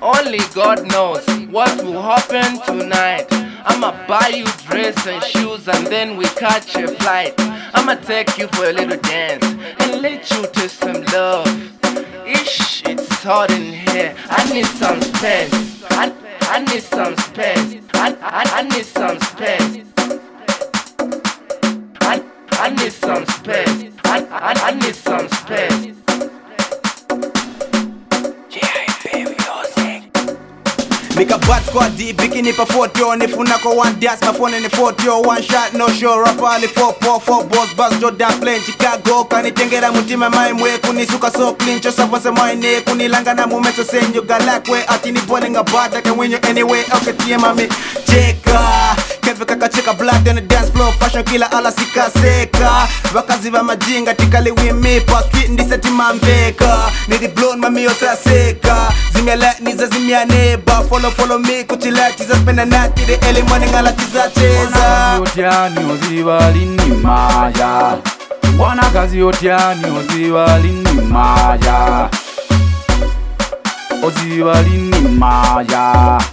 Only God knows what will happen tonight. I'ma buy you dress and shoes and then we catch a flight. I'ma take you for a little dance and let you taste some love. Ish, it's hot in here. I need some space. I need some space. I need some space. I need some space. I need some space. Make a bad squad deep, picking up a 40 on if unako one dance, my phone in the 40 one shot, no show, rap only 4 balls, buzz, Jordan playing Chicago, kanitengera mutima my mwe, kunisuka so clean, just up as a mine, kunilanga na mumeso saying you got like way, atini boiling a bad, I can win you anyway, okay, TMA cheka, Kevin kaka cheka black on the dance floor, fashion killer ala sika seka, wakaziva majinga, tikali we me, pa street ndiseti mambeka, nidi blown mami osa seka, zimia let niza zimia neighbor, follow me, kuchila tiza spend a night to the early morning ala tiza cheza. Otiani ozivalini maya, wana kazi otiani ozivalini maya, ozivalini maya,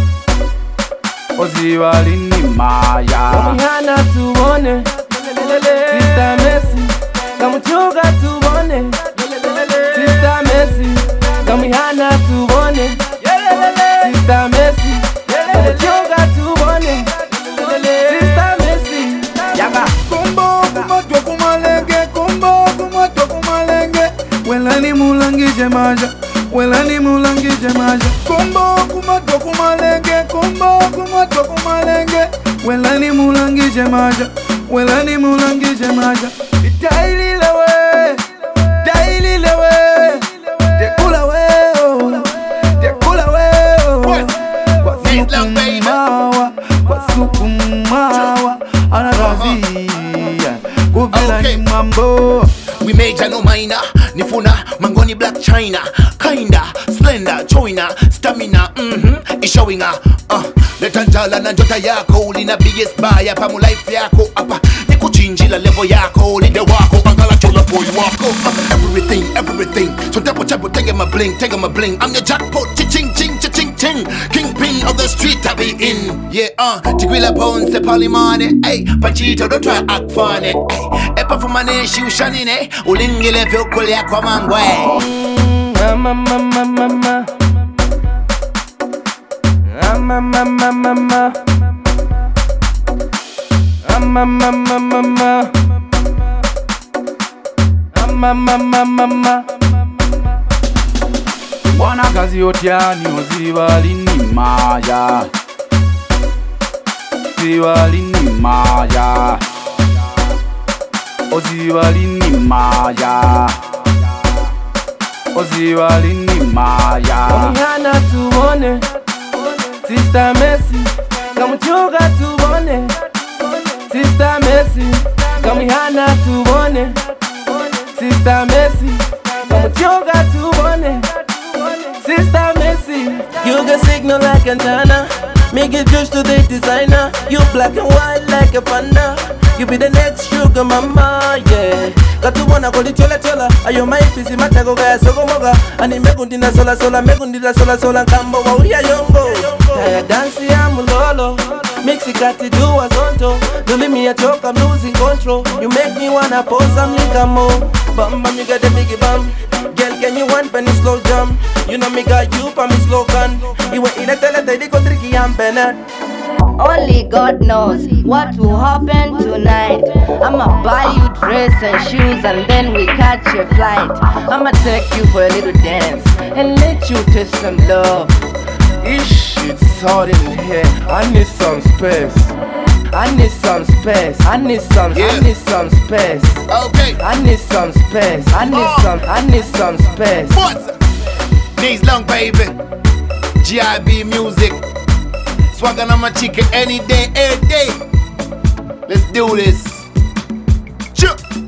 ozivalini maya. Kamihana tuone, Sister Messi, kamuchuga tuone, Sister Messi, kamihana tuone. Sister Messi, kamuchuga tuone, Sister Messi. Yaga. Kumbo kumatwa kumalenge, kumbo kumatwa kumalenge. Welani mulangije maja, welani mulangije maja. Kumbo kumatwa kumalenge, kumbo kumatwa kumalenge. Welani mulangije maja, welani mulangije maja. Daily lewe, daily lewe. Tekula weo, tekula weo. Kwa sukumawa, kwa sukumawa. Anagazia, kuvila ni mambo. We major no minor, nifuna mangoni black china, kinda slender choina, stamina is showing letanjala na njota yako ulina biggest buyer pa mu life yako apa nikuchinjila level yako linde wako angala chola boy wako everything so double take my bling I'm your jackpot ching kingpin of the street I be in Tigwila bones se palimane Panchito don't try act funny Epa for money she shanine ulingile vyokole kwa mangwe Mama Wana kazi otiani ozivalini maya, ozivalini maya, ozivalini maya, ozivalini maya. Kamihana tuone, Sister Messi, kamuchuga tuone, Sister Messi, kamihana tuone, Sister Messi, kamuchuga tuone, Sister Messi. You get signal like antenna, make it juice to the designer. You black and white like a panda. You be the next sugar mama, yeah. Katu wana koli chola ayo maipisi matago gaya sogo moga. Ani megundina sola kambo wa uya yongo. Taya dansi ya mulolo, mixi kati duwa zonto. Duli mi ya choke, I'm losing control. You make me wanna pose, I'm like more. Bam bam, you got the biggie bam. Girl, can you one penny slow jump? You know me got you pa me slogan. Iwe ile tele di ko tricky and Bennett. Only God knows what will happen tonight. I'ma buy you dress and shoes and then we catch a flight. I'ma take you for a little dance and let you taste some love. Ish, it's hot in here. I need some space. I need some space. I need some space. Okay. I need some space. I need some space. What? Days long baby. GIB music. Swagger on my chicken any day, every day. Let's do this. Choo.